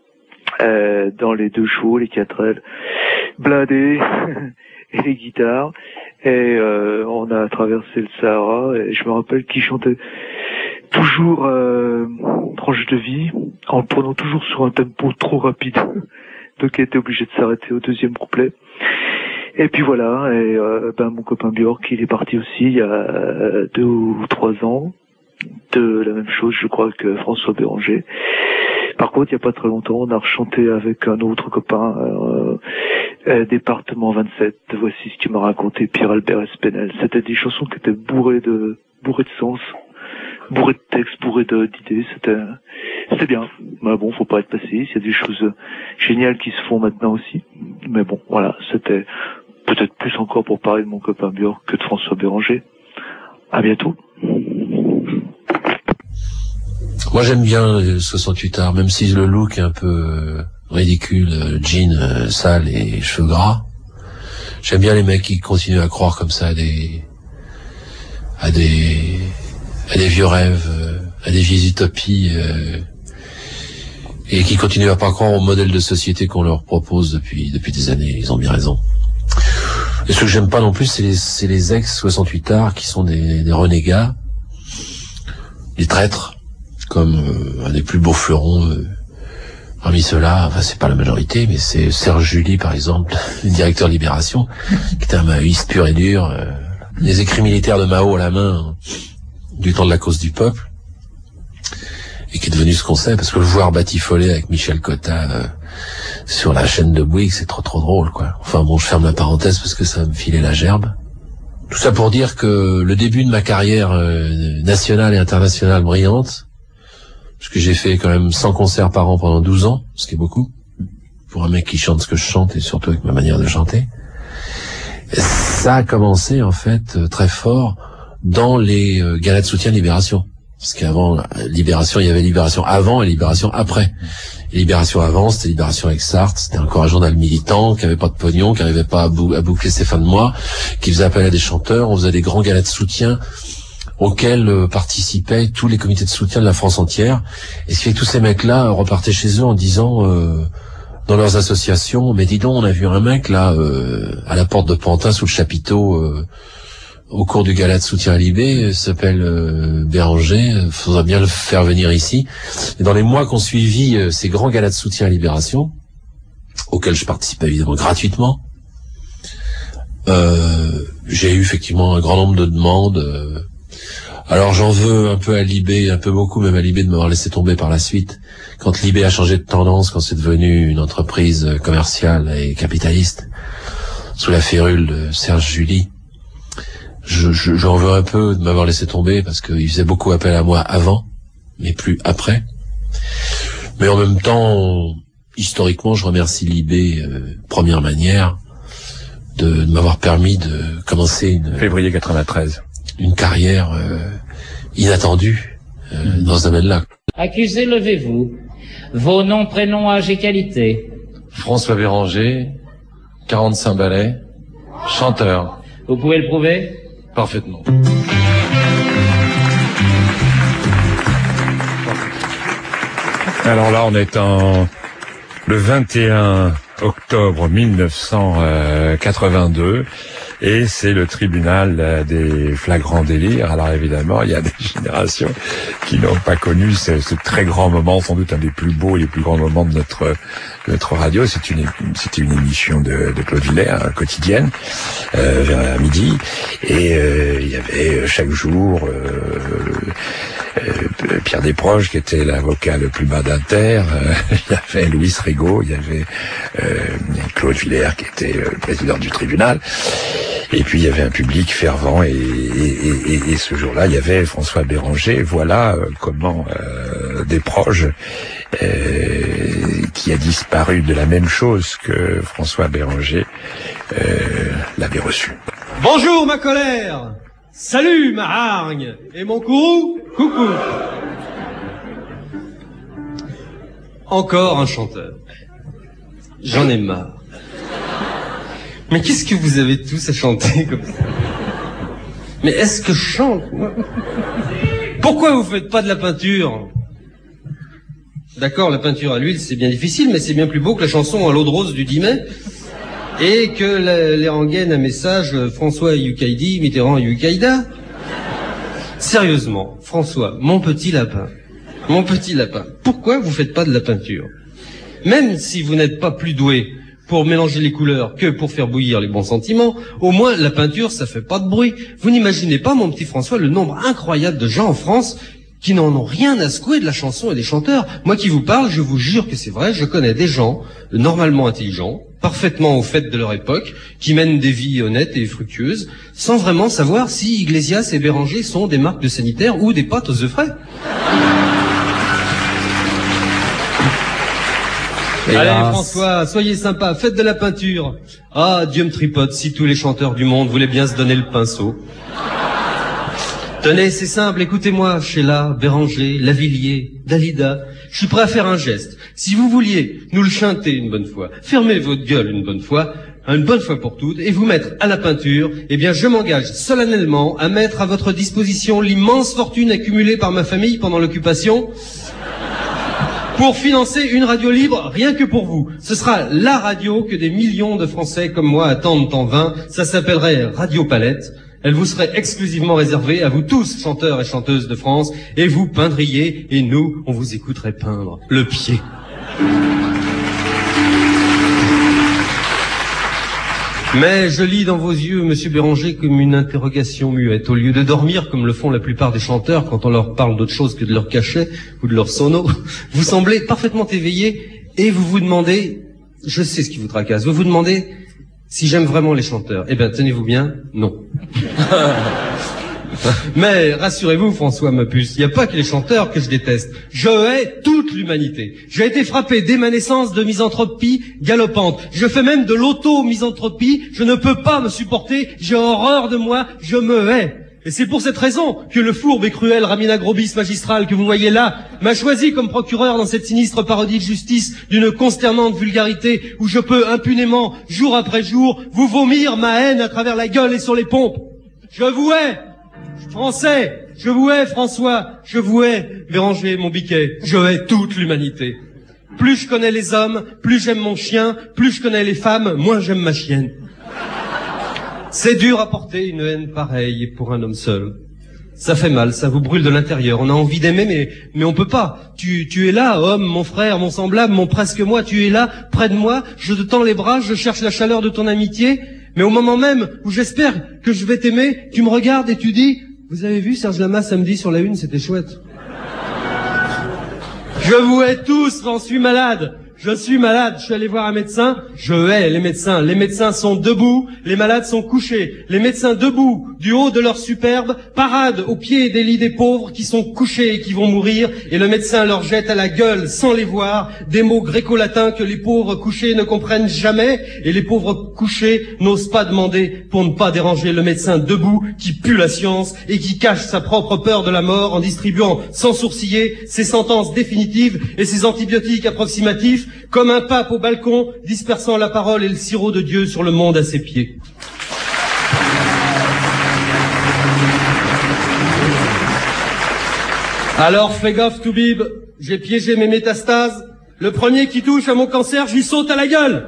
dans les 2 chevaux, les 4L, blindés et les guitares. Et on a traversé le Sahara, et je me rappelle qu'il chantait toujours Tranche de vie, en le prenant toujours sur un tempo trop rapide. Donc il était obligé de s'arrêter au 2e couplet. Et puis voilà, et mon copain Björk, il est parti aussi il y a 2 ou 3 ans, de la même chose je crois que François Béranger. Par contre, il n'y a pas très longtemps, on a rechanté avec un autre copain, Département 27, voici ce qu'il m'a raconté Pierre-Albert Espinel. C'était des chansons qui étaient bourrées de sens, bourrées de textes, bourrées d'idées, c'était bien. Mais bon, faut pas être passif, il y a des choses géniales qui se font maintenant aussi. Mais bon, voilà, c'était peut-être plus encore pour parler de mon copain Björk que de François Béranger. À bientôt. Moi j'aime bien 68 Art, même si le look est un peu ridicule, jean sale et cheveux gras. J'aime bien les mecs qui continuent à croire comme ça à des vieux rêves, à des vieilles utopies, et qui continuent à pas croire au modèle de société qu'on leur propose depuis des années. Ils ont bien raison. Et ce que j'aime pas non plus, c'est les ex 68 Art qui sont des renégats, des traîtres, comme un des plus beaux fleurons parmi ceux-là. Enfin, c'est pas la majorité, mais c'est Serge July, par exemple, le directeur Libération, qui était un maoïste pur et dur, les écrits militaires de Mao à la main, du temps de la cause du peuple, et qui est devenu ce qu'on sait, parce que le voir batifoler avec Michel Cotta sur la chaîne de Bouygues, c'est trop drôle, quoi. Enfin bon, je ferme la parenthèse parce que ça va me filer la gerbe. Tout ça pour dire que le début de ma carrière nationale et internationale brillante, parce que j'ai fait quand même 100 concerts par an pendant 12 ans, ce qui est beaucoup, pour un mec qui chante ce que je chante, et surtout avec ma manière de chanter. Ça a commencé, en fait, très fort dans les galas de soutien Libération. Parce qu'avant Libération, il y avait Libération avant et Libération après. Et Libération avant, c'était Libération avec Sartre, c'était encore un journal militant, qui avait pas de pognon, qui n'arrivait pas à boucler ses fins de mois, qui faisait appel à des chanteurs, on faisait des grands galas de soutien, auxquels participaient tous les comités de soutien de la France entière. Et ce qui fait que tous ces mecs-là repartaient chez eux en disant, dans leurs associations, mais dis donc, on a vu un mec là, à la porte de Pantin, sous le chapiteau, au cours du gala de soutien à Libé, s'appelle Béranger, faudrait bien le faire venir ici. Et dans les mois qu'on suivit ces grands galas de soutien à Libération, auxquels je participais évidemment gratuitement, j'ai eu effectivement un grand nombre de demandes. Alors j'en veux un peu à Libé, un peu beaucoup même à Libé de m'avoir laissé tomber par la suite. Quand Libé a changé de tendance, quand c'est devenu une entreprise commerciale et capitaliste, sous la férule de Serge July, j'en veux un peu de m'avoir laissé tomber parce qu'il faisait beaucoup appel à moi avant, mais plus après. Mais en même temps, historiquement, je remercie Libé, première manière, de m'avoir permis de commencer février 93. Une carrière inattendue dans ce domaine-là. Accusé, levez-vous. Vos noms, prénoms, âge et qualité. François Béranger, 45 ballets, chanteur. Vous pouvez le prouver? Parfaitement. Alors là, on est le 21 octobre 1982 et c'est le tribunal des flagrants délires. Alors évidemment, il y a des générations qui n'ont pas connu ce très grand moment, sans doute un des plus beaux et les plus grands moments de notre radio. C'était une émission de Claude Villers, quotidienne, vers midi, et il y avait chaque jour Pierre Desproges qui était l'avocat le plus bas d'Inter, il y avait Louis Rigaud, il y avait Claude Villers qui était le président du tribunal, et puis il y avait un public fervent, et ce jour-là il y avait François Béranger. Voilà comment Desproges, qui a disparu de la même chose que François Béranger, l'avait reçu. Bonjour ma colère, salut ma hargne, et mon courroux, coucou. Encore un chanteur. J'en ai marre. Mais qu'est-ce que vous avez tous à chanter comme ça? Mais est-ce que je chante, moi? Pourquoi vous faites pas de la peinture? D'accord, la peinture à l'huile, c'est bien difficile, mais c'est bien plus beau que la chanson à l'eau de rose du 10 mai. Et que les rengaines à message François Yukaidi, Mitterrand Yukaïda. Sérieusement, François, mon petit lapin, pourquoi vous faites pas de la peinture? Même si vous n'êtes pas plus doué pour mélanger les couleurs que pour faire bouillir les bons sentiments, au moins la peinture, ça fait pas de bruit. Vous n'imaginez pas, mon petit François, le nombre incroyable de gens en France qui n'en ont rien à secouer de la chanson et des chanteurs. Moi qui vous parle, je vous jure que c'est vrai, je connais des gens normalement intelligents, parfaitement au fait de leur époque, qui mènent des vies honnêtes et fructueuses, sans vraiment savoir si Iglesias et Béranger sont des marques de sanitaire ou des pâtes aux œufs frais. Allez François, soyez sympa, faites de la peinture. Ah, Dieu me tripote si tous les chanteurs du monde voulaient bien se donner le pinceau. Tenez, c'est simple, écoutez-moi, Sheila, Béranger, Lavilliers, Dalida, je suis prêt à faire un geste. Si vous vouliez nous le chanter une bonne fois, fermez votre gueule une bonne fois pour toutes, et vous mettre à la peinture, eh bien je m'engage solennellement à mettre à votre disposition l'immense fortune accumulée par ma famille pendant l'occupation pour financer une radio libre rien que pour vous. Ce sera la radio que des millions de Français comme moi attendent en vain. Ça s'appellerait Radio Palette. Elle vous serait exclusivement réservée à vous tous, chanteurs et chanteuses de France, et vous peindriez, et nous, on vous écouterait peindre le pied. Mais je lis dans vos yeux, monsieur Béranger, comme une interrogation muette. Au lieu de dormir, comme le font la plupart des chanteurs quand on leur parle d'autre chose que de leur cachet ou de leur sono, vous semblez parfaitement éveillé et vous vous demandez, je sais ce qui vous tracasse, vous vous demandez si j'aime vraiment les chanteurs. Eh bien, tenez-vous bien, non. Mais rassurez-vous, François Mapuce, il n'y a pas que les chanteurs que je déteste. Je hais toute l'humanité. J'ai été frappé dès ma naissance de misanthropie galopante. Je fais même de l'auto-misanthropie. Je ne peux pas me supporter. J'ai horreur de moi. Je me hais. Et c'est pour cette raison que le fourbe et cruel Ramina Grobis magistral que vous voyez là m'a choisi comme procureur dans cette sinistre parodie de justice d'une consternante vulgarité où je peux impunément, jour après jour, vous vomir ma haine à travers la gueule et sur les pompes. Je vous hais, Français, je vous hais, François, je vous hais, Béranger, mon biquet, je hais toute l'humanité. Plus je connais les hommes, plus j'aime mon chien, plus je connais les femmes, moins j'aime ma chienne. C'est dur à porter une haine pareille pour un homme seul. Ça fait mal, ça vous brûle de l'intérieur. On a envie d'aimer, mais on peut pas. Tu es là, homme, mon frère, mon semblable, mon presque moi. Tu es là, près de moi. Je te tends les bras, je cherche la chaleur de ton amitié. Mais au moment même où j'espère que je vais t'aimer, tu me regardes et tu dis, vous avez vu Serge Lama samedi sur la une, c'était chouette. Je vous hais tous, j'en suis malade. Je suis malade, je suis allé voir un médecin, je hais les médecins. Les médecins sont debout, les malades sont couchés. Les médecins debout, du haut de leur superbe, paradent au pied des lits des pauvres qui sont couchés et qui vont mourir, et le médecin leur jette à la gueule, sans les voir, des mots gréco-latins que les pauvres couchés ne comprennent jamais, et les pauvres couchés n'osent pas demander pour ne pas déranger le médecin debout qui pue la science et qui cache sa propre peur de la mort en distribuant sans sourciller ses sentences définitives et ses antibiotiques approximatifs, comme un pape au balcon, dispersant la parole et le sirop de Dieu sur le monde à ses pieds. Alors fais gaffe, Toubib, j'ai piégé mes métastases. Le premier qui touche à mon cancer, j'y saute à la gueule.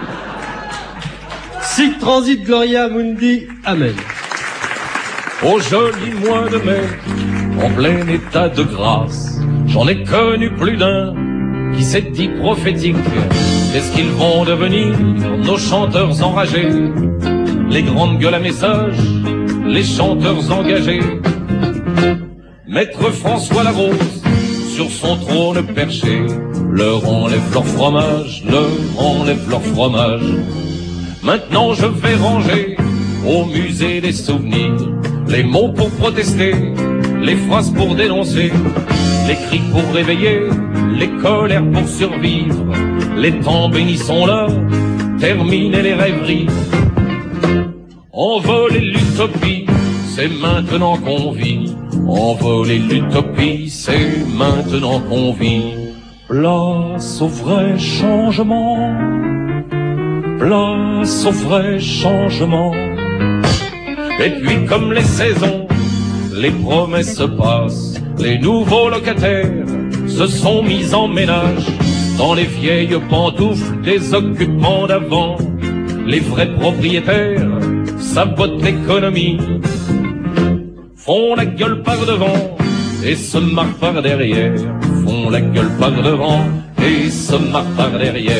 Sic transit gloria mundi, amen. Au joli mois de mai, en plein état de grâce, j'en ai connu plus d'un qui s'est dit prophétique. Qu'est-ce qu'ils vont devenir, nos chanteurs enragés, les grandes gueules à message, les chanteurs engagés. Maître François Larose, sur son trône perché, leur enlève leur fromage, leur enlève leur fromage. Maintenant je vais ranger au musée des souvenirs les mots pour protester, les phrases pour dénoncer, les cris pour réveiller, les colères pour survivre. Les temps bénis sont là, terminez les rêveries. Envoler l'utopie, c'est maintenant qu'on vit. Envoler l'utopie, c'est maintenant qu'on vit. Place au vrai changement, place au vrai changement. Et puis comme les saisons, les promesses passent, les nouveaux locataires se sont mis en ménage dans les vieilles pantoufles des occupants d'avant. Les vrais propriétaires sabotent l'économie, font la gueule par devant et se marrent par derrière, font la gueule par devant et se marrent par derrière.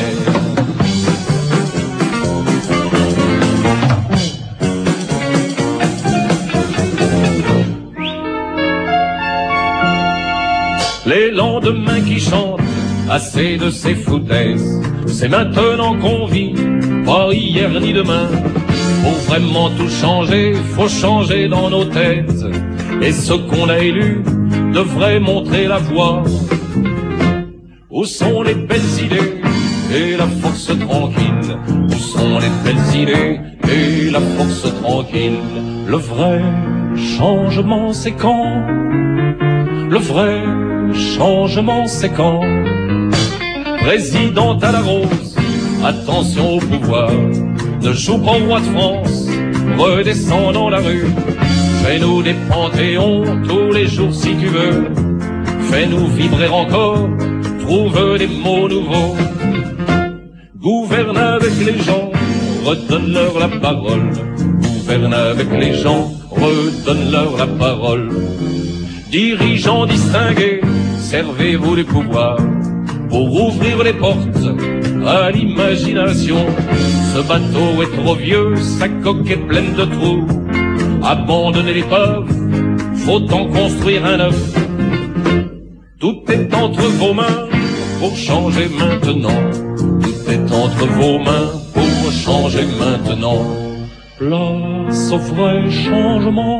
les lendemains qui chantent, assez de ces foutaises. C'est maintenant qu'on vit, pas hier ni demain. Pour vraiment tout changer, faut changer dans nos têtes. Et ceux qu'on a élus devraient montrer la voie. Où sont les belles idées et la force tranquille? Où sont les belles idées et la force tranquille? Le vrai changement c'est quand? Le vrai changement c'est quand? Président à la rose, attention au pouvoir. Ne joue pas au roi de France, redescends dans la rue. Fais-nous des panthéons tous les jours si tu veux. Fais-nous vibrer encore, trouve des mots nouveaux. Gouverne avec les gens, redonne-leur la parole. Gouverne avec les gens, redonne-leur la parole. Dirigeants distingués, servez-vous du pouvoir pour ouvrir les portes à l'imagination. Ce bateau est trop vieux, sa coque est pleine de trous. Abandonnez l'épave, faut en construire un neuf. Tout est entre vos mains pour changer maintenant. Tout est entre vos mains pour changer maintenant. Place au vrai changement.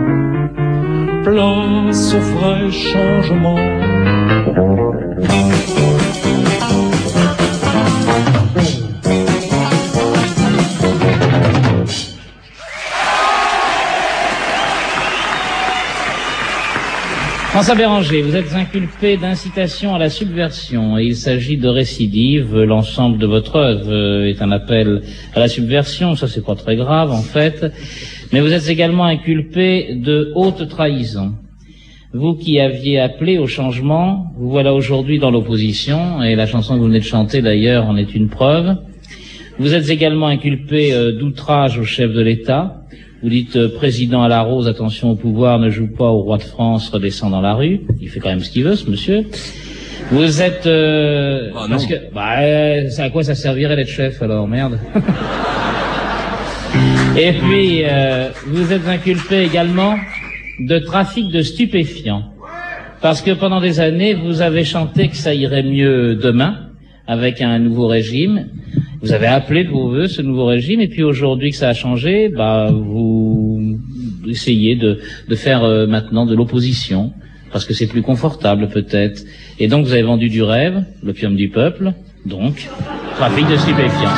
Place au vrai changement. François Béranger, vous êtes inculpé d'incitation à la subversion et il s'agit de récidive. L'ensemble de votre œuvre est un appel à la subversion, ça c'est pas très grave en fait. Mais vous êtes également inculpé de haute trahison. Vous qui aviez appelé au changement, vous voilà aujourd'hui dans l'opposition et la chanson que vous venez de chanter d'ailleurs en est une preuve. Vous êtes également inculpé d'outrage au chef de l'État. Vous dites président à la rose, attention au pouvoir, ne joue pas au roi de France, redescend dans la rue. Il fait quand même ce qu'il veut, ce monsieur. Vous êtes parce que à quoi ça servirait d'être chef alors, merde. Et puis vous êtes inculpé également de trafic de stupéfiants. Parce que pendant des années, vous avez chanté que ça irait mieux demain avec un nouveau régime. Vous avez appelé de vos voeux ce nouveau régime, et puis aujourd'hui que ça a changé, vous essayez de faire maintenant de l'opposition, parce que c'est plus confortable peut-être. Et donc vous avez vendu du rêve, l'opium du peuple, donc trafic de stupéfiants.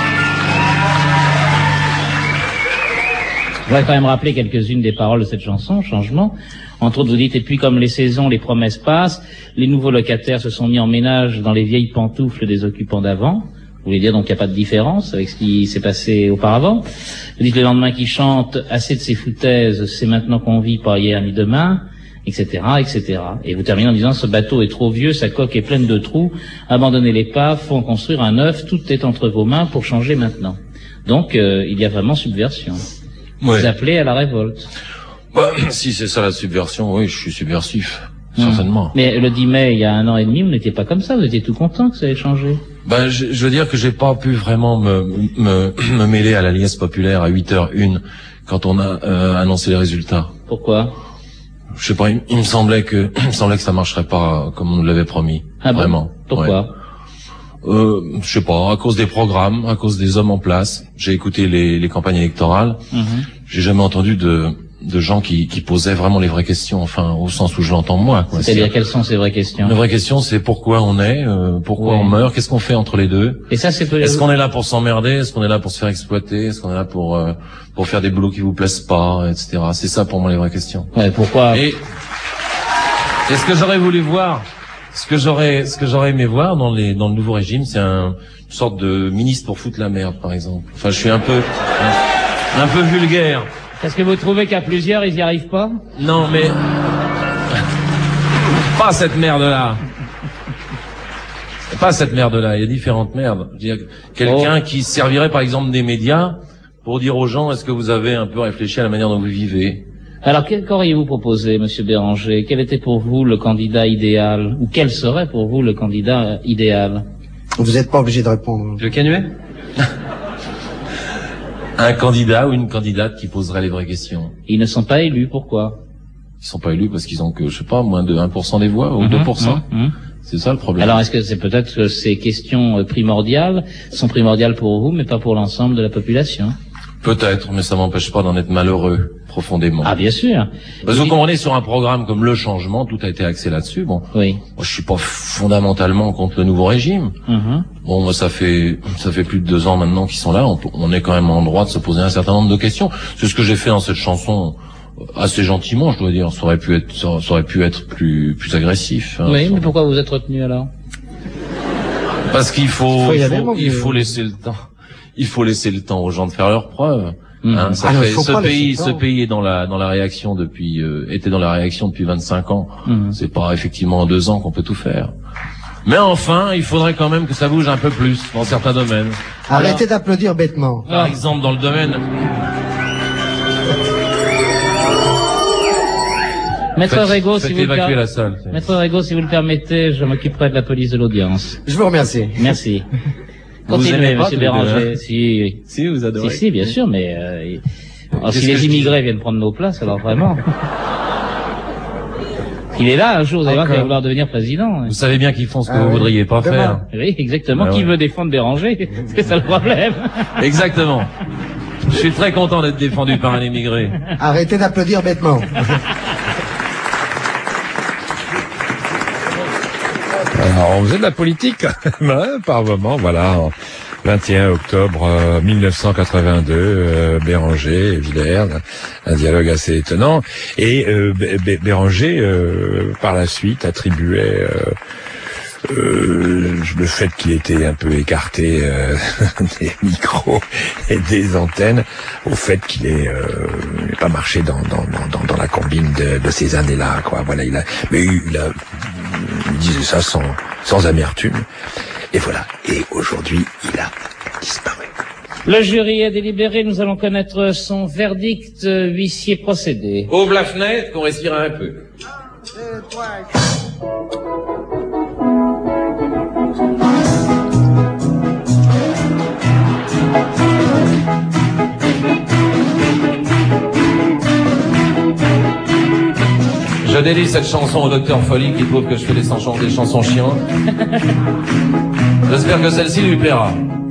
Je voudrais quand même rappeler quelques-unes des paroles de cette chanson, Changement. Entre autres, vous dites, et puis comme les saisons, les promesses passent, les nouveaux locataires se sont mis en ménage dans les vieilles pantoufles des occupants d'avant. Vous voulez dire donc qu'il n'y a pas de différence avec ce qui s'est passé auparavant. Vous dites le lendemain qui chante, assez de ces foutaises, c'est maintenant qu'on vit, pas hier ni demain, etc., etc. Et vous terminez en disant, ce bateau est trop vieux, sa coque est pleine de trous, abandonnez l'épave, faut en construire un neuf, tout est entre vos mains pour changer maintenant. Donc, il y a vraiment subversion. Ouais. Vous appelez à la révolte. Si c'est ça la subversion, oui, je suis subversif, certainement. Mais le 10 mai, il y a 1 an et demi, vous n'étiez pas comme ça, vous étiez tout content que ça ait changé. Je veux dire que j'ai pas pu vraiment me mêler à la liesse populaire à 8h01 quand on a annoncé les résultats. Pourquoi? Je sais pas, il me semblait que ça marcherait pas comme on nous l'avait promis. Ah bon? Vraiment. Pourquoi? Ouais. Je sais pas, à cause des programmes, à cause des hommes en place. J'ai écouté les campagnes électorales. J'ai jamais entendu de gens qui posaient vraiment les vraies questions, enfin au sens où je l'entends moi. C'est-à-dire quelles sont ces vraies questions? Les vraies questions, c'est pourquoi on est, pourquoi on meurt, qu'est-ce qu'on fait entre les deux. Et ça, c'est Est-ce qu'on est là pour s'emmerder, est-ce qu'on est là pour se faire exploiter, est-ce qu'on est là pour faire des boulots qui vous plaisent pas, etc. C'est ça pour moi les vraies questions. Ouais, pourquoi? Et ce que j'aurais voulu voir, ce que j'aurais aimé voir dans le nouveau régime, c'est une sorte de ministre pour foutre la merde, par exemple. Enfin, je suis un peu vulgaire. Est-ce que vous trouvez qu'à plusieurs, ils y arrivent pas? Non, mais pas cette merde-là. Pas cette merde-là. Il y a différentes merdes. Je veux dire, quelqu'un qui servirait, par exemple, des médias pour dire aux gens, est-ce que vous avez un peu réfléchi à la manière dont vous vivez? Alors, qu'auriez-vous proposé, Monsieur Béranger? Quel était pour vous le candidat idéal? Ou quel serait pour vous le candidat idéal? Vous n'êtes pas obligé de répondre. Le Canuet? Un candidat ou une candidate qui poserait les vraies questions. Ils ne sont pas élus, pourquoi? Ils sont pas élus parce qu'ils ont que, je sais pas, moins de 1% des voix, ou 2%. C'est ça le problème. Alors, est-ce que c'est peut-être que ces questions primordiales sont primordiales pour vous, mais pas pour l'ensemble de la population? Peut-être, mais ça m'empêche pas d'en être malheureux, profondément. Ah, bien sûr. Parce que comme on est sur un programme comme Le Changement, tout a été axé là-dessus. Bon. Oui. Moi, je suis pas fondamentalement contre le nouveau régime. Bon, moi, ça fait plus de 2 ans maintenant qu'ils sont là. On est quand même en droit de se poser un certain nombre de questions. C'est ce que j'ai fait dans cette chanson. Assez gentiment, je dois dire. Ça aurait pu être plus agressif. Hein, oui, mais pourquoi vous êtes retenu alors? Parce qu'il faut laisser le temps. Il faut laisser le temps aux gens de faire leurs preuves. Hein, ce pays est dans la réaction depuis, était dans la réaction depuis 25 ans. C'est pas effectivement en 2 ans qu'on peut tout faire. Mais enfin, il faudrait quand même que ça bouge un peu plus dans certains domaines. Arrêtez d'applaudir bêtement. Par exemple, dans le domaine. Maître Rego, si vous le permettez, je m'occuperai de la police de l'audience. Je vous remercie. Merci. Continuez, monsieur Béranger. Si, vous adorez. Si, bien sûr, mais si les immigrés viennent prendre nos places, alors vraiment. Il est là, un jour, vous allez voir qu'il va vouloir devenir président. Vous savez bien qu'ils font ce que vous voudriez pas faire. Oui, exactement. Qui veut défendre Béranger? C'est ça le problème. Exactement. Je suis très content d'être défendu par un immigré. Arrêtez d'applaudir bêtement. Alors, on faisait de la politique, par moment, voilà. 21 octobre 1982, Béranger et Villers, un dialogue assez étonnant. Et Béranger, par la suite, attribuait le fait qu'il était un peu écarté des micros et des antennes au fait qu'il n'ait pas marché dans la combine de ces années-là, quoi. Voilà, il disait ça sans amertume. Et voilà. Et aujourd'hui, il a disparu. Le jury a délibéré, nous allons connaître son verdict, huissier procédé. Ouvre la fenêtre, qu'on respire un peu. 2, 3, Je dédie cette chanson au docteur Folly qui trouve que je fais des chansons chiantes. J'espère que celle-ci lui plaira.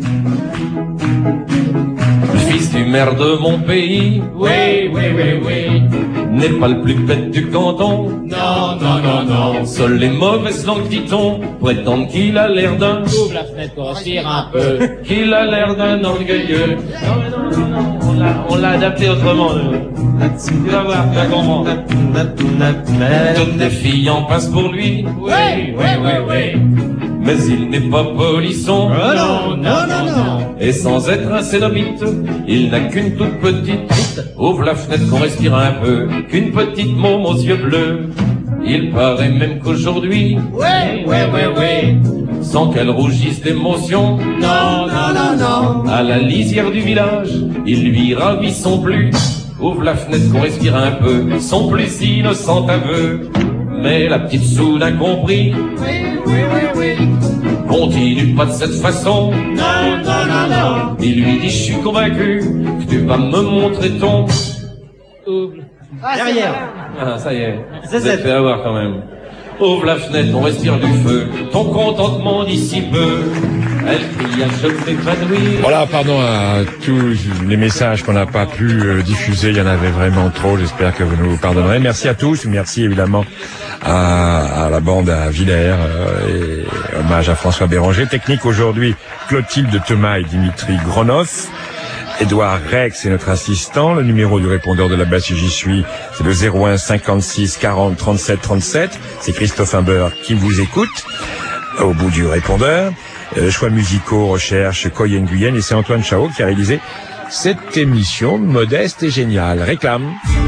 Le fils du maire de mon pays, oui, n'est pas le plus bête du canton. Non. Seules les mauvaises langues, dit-on, prétendent qu'il a l'air d'un... Ouvre la fenêtre pour respirer un peu. Qu'il a l'air d'un orgueilleux. Non, on l'a adapté autrement. Tu vas voir, tu vas comprendre. Toutes les filles en passent pour lui. Oui. Mais il n'est pas polisson. Non. Et sans être un cénobite, il n'a qu'une toute petite bite. Ouvre la fenêtre qu'on respire un peu, qu'une petite môme aux yeux bleus. Il paraît même qu'aujourd'hui, oui, sans qu'elle rougisse d'émotion, non, à la lisière du village, il lui ravit son plus. Ouvre la fenêtre qu'on respire un peu, son plus innocent aveu. Mais la petite soudain compris, oui, continue pas de cette façon, non. Il lui dit, je suis convaincu que tu vas me montrer ton... derrière. Ah, ça y est, vous êtes fait avoir quand même. Ouvre la fenêtre, on respire du feu, ton contentement d'ici peu. Elle crie, je m'épanouir. Voilà, pardon à tous les messages qu'on n'a pas pu diffuser, il y en avait vraiment trop, j'espère que vous nous pardonnerez. Merci à tous, merci évidemment à la bande à Villers et hommage à François Béranger. Technique aujourd'hui, Clotilde Thomas et Dimitri Gronoff. Édouard Rex est notre assistant. Le numéro du répondeur de la basse J'y suis, c'est le 01 56 40 37 37. C'est Christophe Imbert qui vous écoute au bout du répondeur. Choix musicaux, recherche, Coy Nguyen, et c'est Antoine Chao qui a réalisé cette émission modeste et géniale. Réclame.